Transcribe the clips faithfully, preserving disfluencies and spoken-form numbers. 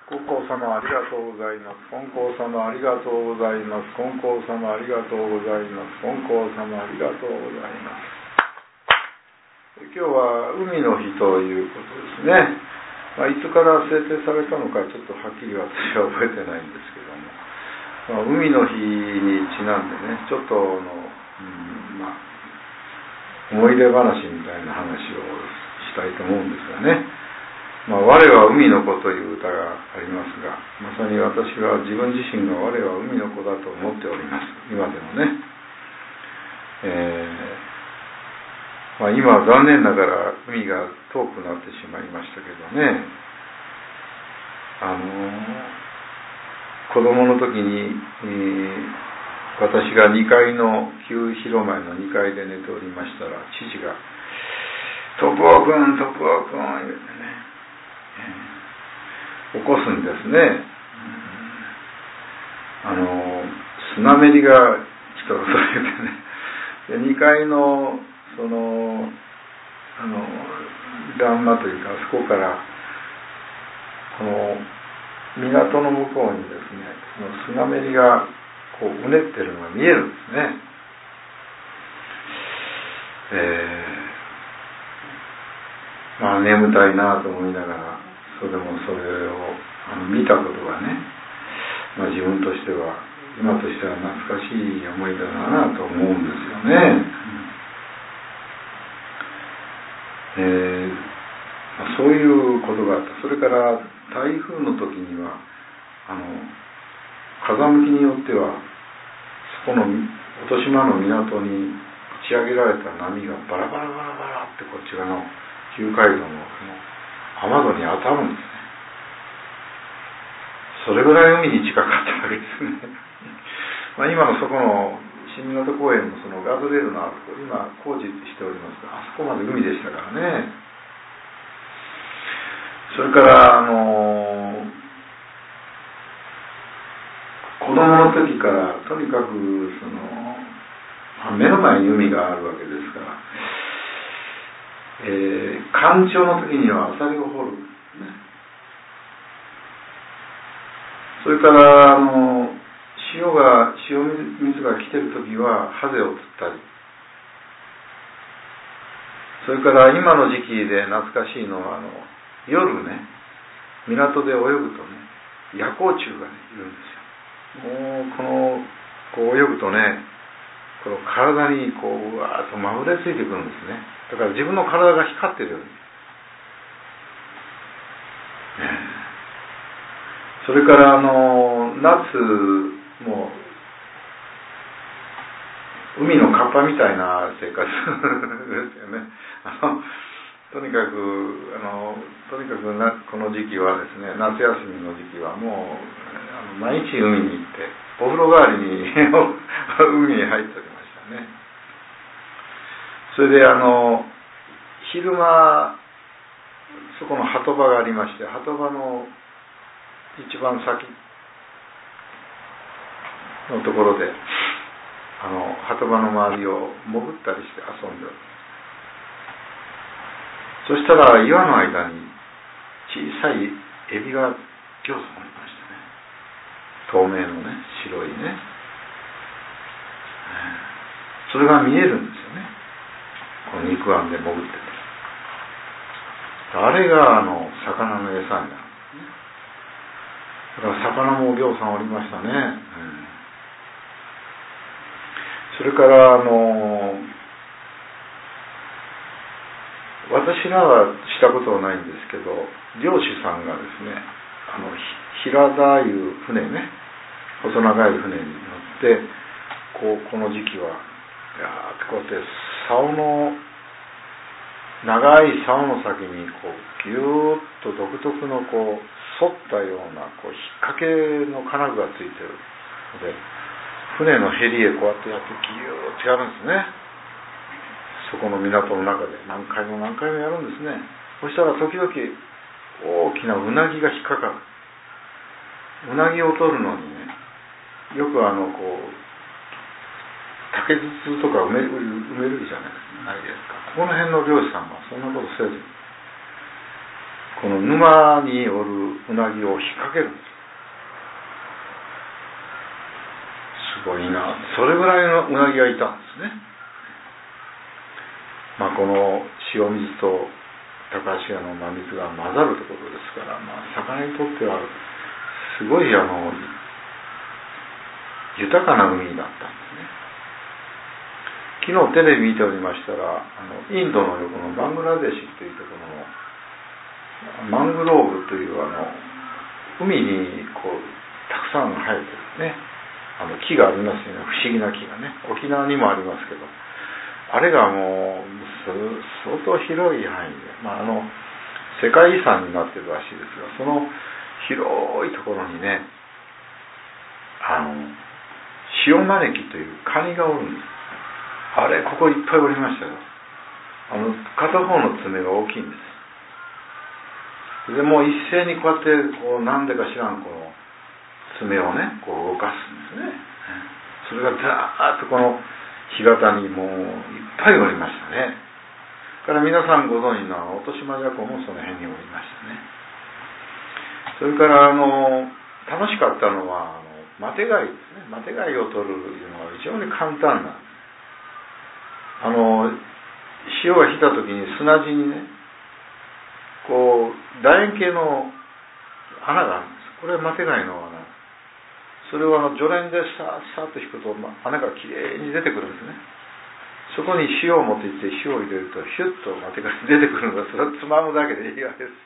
金光様ありがとうございます。金光様ありがとうございます。金光様ありがとうございます。金光様ありがとうございます。今日は海の日ということですね。まあ、いつから制定されたのかちょっとはっきり私は覚えてないんですけども、まあ、海の日にちなんでね、ちょっとの、うんまあ、思い出話みたいな話をしたいと思うんですがね。まあ、我は海の子という歌がありますが、まさに私は自分自身が我は海の子だと思っております。今でもね。えーまあ、今は残念ながら海が遠くなってしまいましたけどね。あのー、子供の時に、えー私がにかいの旧広前のにかいで寝ておりましたら、父が「徳尾君、徳尾君」言うてね、えー、起こすんですね。あのスナメリが来とると言うてね、でにかいのそのあの欄間というか、あそこからこの港の向こうにですね、そのスナメリがこううねってるのが見えるんですね。えー、まあ眠たいなと思いながら、それでもそれをあの見たことがね、まあ、自分としては今としては懐かしい思い出だなと思うんですよね。えーまあ、そういうことがあった。それから台風の時にはあの風向きによってはそこの落島の港に打ち上げられた波がバラバラバラバラってこっち側の旧街道の雨戸に当たるんですね。それぐらい海に近かったわけですね。まあ今のそこの新港公園のそのガードレールのあそこ、今工事しておりますが、あそこまで海でしたからね。それからあの子供の時からとにかくその目の前に海があるわけですから、えー、干潮の時にはアサリを掘る、ね、それからあの潮が潮水が来てる時はハゼを釣ったり、それから今の時期で懐かしいのはあの夜ね、港で泳ぐとね、夜光虫が、ね、いるんですよ。もうこのこう泳ぐとね、この体にこううわーっとまぶれついてくるんですね。だから自分の体が光ってるように、ね、それからあの夏も海のカッパみたいな生活ですよね。あのとにかくあのとにかくなこの時期はですね、夏休みの時期はもうあの毎日海に行ってお風呂代わりに海に入っておりましたね。それであの昼間そこの鳩場がありまして、鳩場の一番先のところであの鳩場の周りを潜ったりして遊んでおります。そしたら岩の間に小さいエビがぎょうさんおりましたね。透明のね、白いね、それが見えるんですよね。この肉眼で潜ってて、あれがあの魚の餌になるんですね。だから魚もぎょうさんおりましたね、うん、それからあの私らはしたことはないんですけど、漁師さんがですね、あの平田いう船ね、細長い船に乗ってこうこの時期はこうやって竿の長い竿の先にこうギューッと独特のこう反ったようなこう引っ掛けの金具がついてるので、船のヘリへこうやってやってギューッとやるんですね。そこの港の中で何回も何回もやるんですね。そしたら時々大きなうなぎが引っかかる。うなぎを取るのにね、よくあのこう竹筒とか埋める、埋めるじゃないですか。この辺の漁師さんはそんなことせず、 この沼におるうなぎを引っ掛けるんです。すごいな。それぐらいのうなぎがいたんですね。まあ、この塩水と高橋川の真水が混ざるところですから、まあ、魚にとってはすごいあの豊かな海だったんですね。昨日テレビ見ておりましたら、あのインドの横のバングラデシュというところのマングローブというあの海にこうたくさん生えてるね、あの木がありますよね。不思議な木がね、沖縄にもありますけど、あれがもう相当広い範囲で、まあ、あの世界遺産になってるらしいですが、その広いところにね、あの塩招きというカニがおるんです。あれここいっぱいおりましたよ。あの片方の爪が大きいんです。でもう一斉にこうやってこう何でか知らんこの爪をねこう動かすんですね。それがザーッとこの干潟にもういっぱいおりましたね。から皆さんご存知の落島じゃこもその辺におりましたね。それからあの楽しかったのはあのマテ貝ですね。マテ貝を取るというのは非常に簡単なんです。あの潮が来た時に砂地にねこう楕円形の穴があるんです。これはマテ貝の穴。それをあの序連でさーさーっと引くと、まあ、穴がきれいに出てくるんですね。そこに塩を持っていって塩を入れるとヒュッとマテ貝出てくるのが、それをつまむだけでいいわけです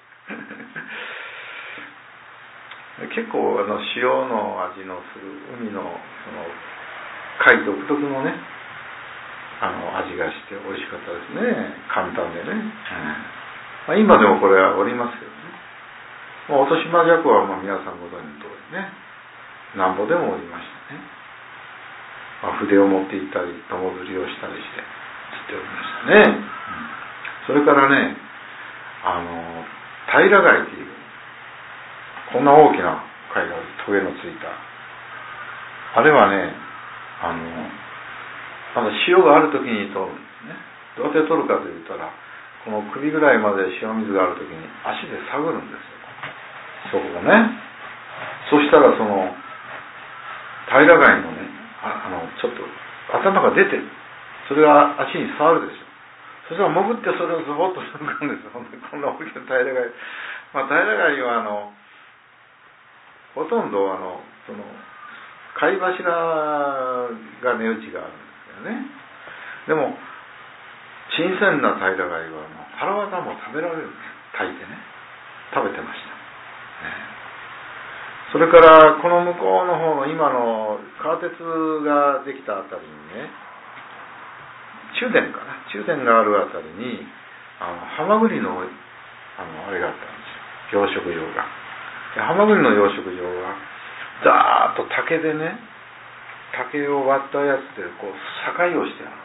結構あの塩の味のする海のその貝独特のねあの味がして美味しかったですね。簡単でね、うんまあ、今でもこれはおりますけどね。まあ、落島じゃこはまあ皆さんご存知の通りねなんぼでもおりましたね。まあ、筆を持っていったり友釣りをしたりして釣っておりましたね、うん、それからねあの平貝っていうこんな大きな貝がトゲのついたあれはねあのまだ潮がある時に取るんですね。どうやって取るかと言ったらこの首ぐらいまで塩水がある時に足で探るんですよ、そこがね。そしたらその平貝のね あ, あのちょっと頭が出てる、それが足に触るでしょ。そしたら潜ってそれをズボッと抜くんですよ。こんな大きな平貝、まあ、平貝はあのほとんどあのその貝柱が値打ちがあるんですよね。でも新鮮な平貝は腹わたも食べられるんです。炊いてね食べてました、ね。それからこの向こうの方の今の川鉄ができたあたりにね中殿かな中殿があるあたりにあのハマグリのあのあれがあったんですよ、養殖場が。でハマグリの養殖場はザーッと竹でね竹を割ったやつでこう境をしてあ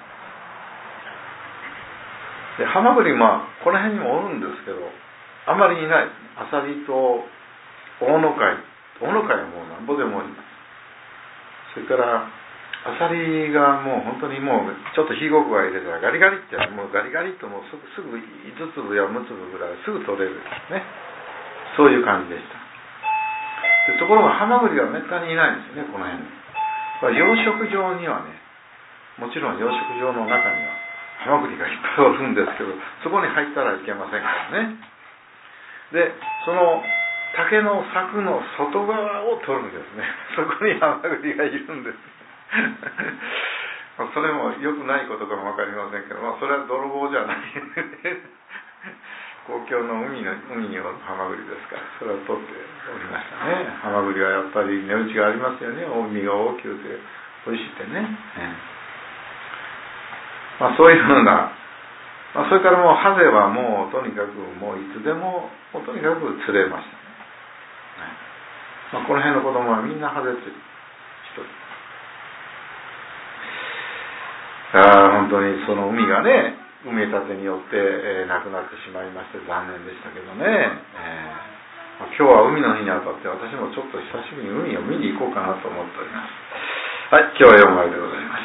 る。でハマグリまあこの辺にもおるんですけどあんまりいないですね。アサリと大野貝大野貝はもうなんぼでもおります。それからアサリがもう本当にもうちょっとひごくが入れたらガリガリってもうガリガリともうすぐすぐいつつぶやむつぶぐらいすぐ取れるね、そういう感じでした。でところがハマグリはめったにいないんですよね、この辺に。養殖場にはねもちろん養殖場の中にはハマグリがいっぱいおるんですけどそこに入ったらいけませんからね。でその竹の柵の外側を取るんですね。そこにハマグリがいるんですそれも良くないことかも分かりませんけど、まあ、それは泥棒じゃない公共の海の海におるハマグリですからそれを取っておりましたね。ハマグリはやっぱり値打ちがありますよね。身が大きくて美味しくてね、まあ、そういうふうな、まあ、それからもうハゼはもうとにかくもういつでももうとにかく釣れましたね。まあ、この辺の子供はみんなハゼ釣り一人。あ本当にその海がね埋め立てによって、えー、なくなってしまいまして残念でしたけどね、えーまあ、今日は海の日にあたって私もちょっと久しぶりに海を見に行こうかなと思っております。はい、今日はよんまいでございます。